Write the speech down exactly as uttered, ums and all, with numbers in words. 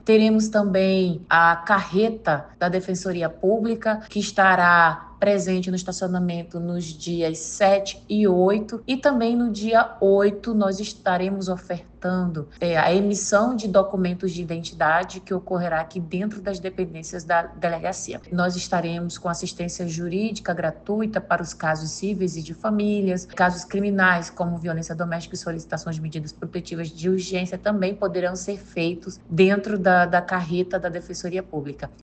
Teremos também a carreta da Defensoria Pública, que estará presente no estacionamento nos dias sete e oito, e também no dia oito nós estaremos ofertando é, a emissão de documentos de identidade, que ocorrerá aqui dentro das dependências da delegacia. Nós estaremos com assistência jurídica gratuita para os casos cíveis e de famílias, casos criminais como violência doméstica e solicitações de medidas protetivas de urgência também poderão ser feitos dentro da, da carreta da Defensoria Pública.